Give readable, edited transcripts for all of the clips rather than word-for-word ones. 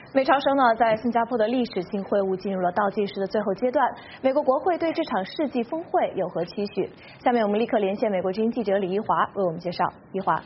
美朝首脑在新加坡的历史性会晤进入了倒计时的最后阶段，美国国会对这场世纪峰会有何期许？下面我们立刻连线美国之音记者李一华为我们介绍。一华。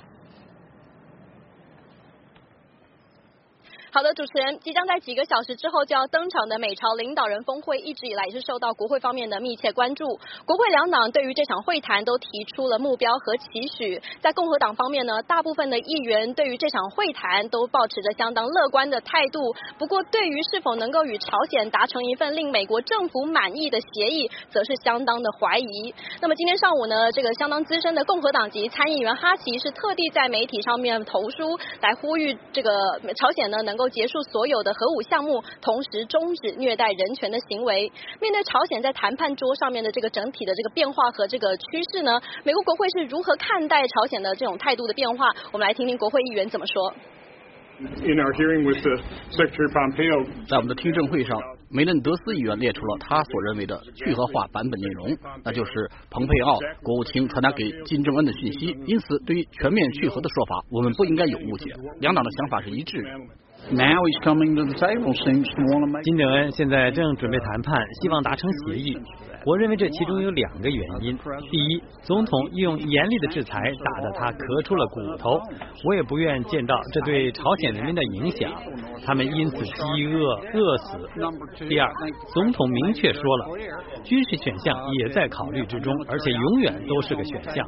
好的，主持人，即将在几个小时之后就要登场的美朝领导人峰会，一直以来也是受到国会方面的密切关注。国会两党对于这场会谈都提出了目标和期许。在共和党方面呢，大部分的议员对于这场会谈都抱持着相当乐观的态度。不过，对于是否能够与朝鲜达成一份令美国政府满意的协议，则是相当的怀疑。那么今天上午呢，这个相当资深的共和党籍参议员哈奇是特地在媒体上面投书，来呼吁这个朝鲜呢能够结束所有的核武项目，同时终止虐待人权的行为。面对朝鲜在谈判桌上面的这个整体的这个变化和这个趋势呢，美国国会是如何看待朝鲜的这种态度的变化？我们来听听国会议员怎么说。 In our hearing with the Secretary Pompeo， 在我们的听证会上，梅嫩德斯议员列出了他所认为的去核化版本内容，那就是蓬佩奥国务卿传达给金正恩的讯息。因此，对于全面去核的说法，我们不应该有误解。两党的想法是一致的。 Now he's coming to the table, seems to want to make. 金正恩现在正准备谈判，希望达成协议。我认为这其中有2个原因。第一，总统用严厉的制裁打得他咳出了骨头，我也不愿见到这对朝鲜人民的影响，他们因此饥饿饿死。第二，总统明确说了，军事选项也在考虑之中，而且永远都是个选项。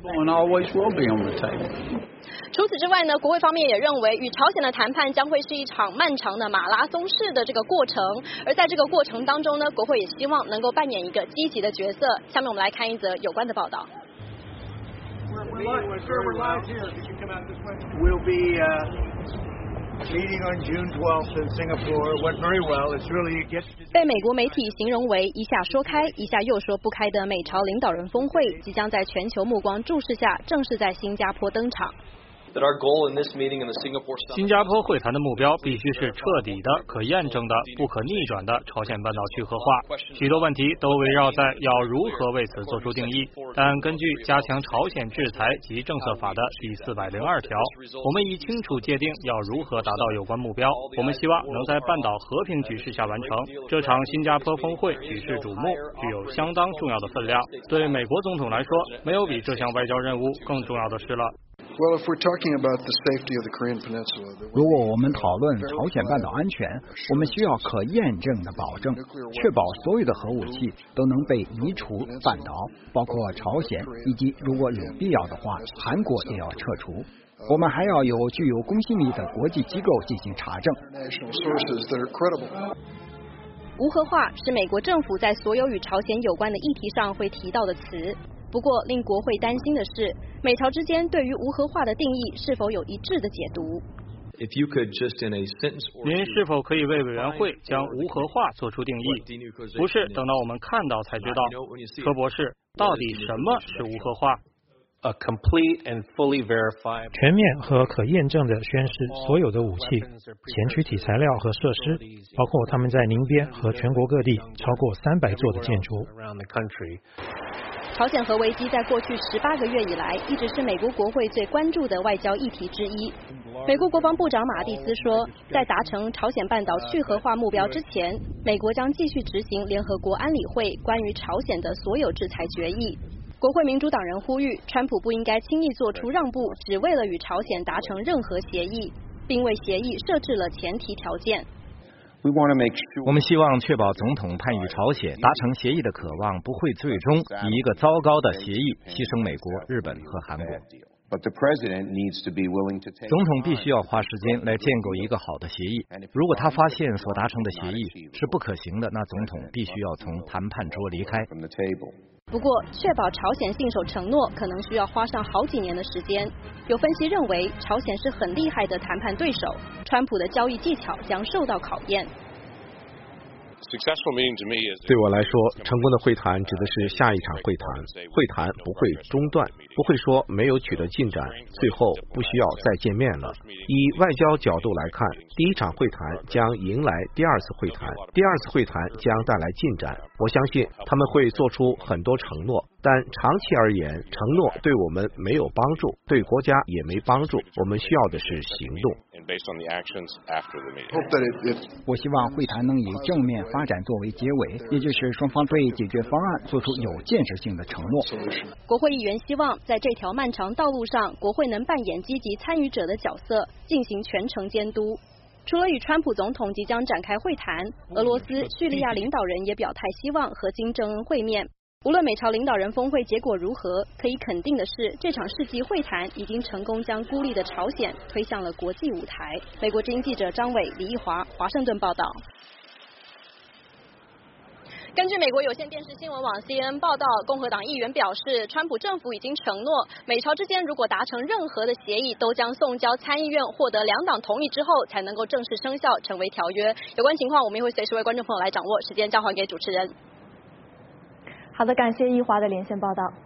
除此之外呢，国会方面也认为，与朝鲜的谈判将会是一场漫长的马拉松式的这个过程，而在这个过程当中呢，国会也希望能够扮演一个积极的角色。下面我们来看一则有关的报道。被美国媒体形容为一下说开一下又说不开的美朝领导人峰会，即将在全球目光注视下正式在新加坡登场。 新加坡会谈的目标必须是彻底的、可验证的、不可逆转的朝鲜半岛去核化。许多问题都围绕在要如何为此做出定义。但根据加强朝鲜制裁及政策法的第402条，我们已清楚界定要如何达到有关目标。我们希望能在半岛和平局势下完成。这场新加坡峰会举世瞩目，具有相当重要的分量。对美国总统来说，没有比这项外交任务更重要的事了。 如果我们讨论朝鲜半岛安全，我们需要可验证的保证，确保所有的核武器都能被移除半岛，包括朝鲜，以及如果有必要的话，韩国也要撤除。我们还要有具有公信力的国际机构进行查证。 无核化是美国政府在所有与朝鲜有关的议题上会提到的词。不过，令国会担心的是，美朝之间对于无核化的定义是否有一致的解读。 您是否可以为委员会将无核化做出定义？不是等到我们看到才知道。柯博士，到底什么是无核化？ 全面和可验证的宣示所有的武器、前驱体材料和设施，包括他们在宁边和全国各地超过300座的建筑。 朝鲜核危机在过去18个月以来，一直是美国国会最关注的外交议题之一。美国国防部长马蒂斯说，在达成朝鲜半岛去核化目标之前，美国将继续执行联合国安理会关于朝鲜的所有制裁决议。国会民主党人呼吁，川普不应该轻易做出让步，只为了与朝鲜达成任何协议，并为协议设置了前提条件。 我们希望确保总统盼与朝鲜达成协议的渴望不会最终以一个糟糕的协议牺牲美国、日本和韩国。总统必须要花时间来建构一个好的协议。如果他发现所达成的协议是不可行的，那总统必须要从谈判桌离开。 不过，确保朝鲜信守承诺可能需要花上好几年的时间。有分析认为，朝鲜是很厉害的谈判对手，川普的交易技巧将受到考验。 对我来说，成功的会谈指的是下一场会谈，会谈不会中断，不会说没有取得进展，最后不需要再见面了。以外交角度来看，第一场会谈将迎来第二次会谈，第二次会谈将带来进展。我相信他们会做出很多承诺，但长期而言，承诺对我们没有帮助，对国家也没帮助。我们需要的是行动。 我希望会谈能以正面发展作为结尾，也就是双方对解决方案做出有建设性的承诺。 国会议员希望在这条漫长道路上，国会能扮演积极参与者的角色，进行全程监督。除了与川普总统即将展开会谈，俄罗斯、叙利亚领导人也表态希望和金正恩会面。无论美朝领导人峰会结果如何，可以肯定的是，这场世纪会谈已经成功将孤立的朝鲜推向了国际舞台。美国之音记者张伟、李义华，华盛顿报道。根据美国有线电视新闻网 CNN 报道，共和党议员表示，川普政府已经承诺，美朝之间如果达成任何的协议，都将送交参议院获得两党同意之后，才能够正式生效，成为条约。有关情况，我们也会随时为观众朋友来掌握。时间交还给主持人。 好的，感谢义华的连线报道。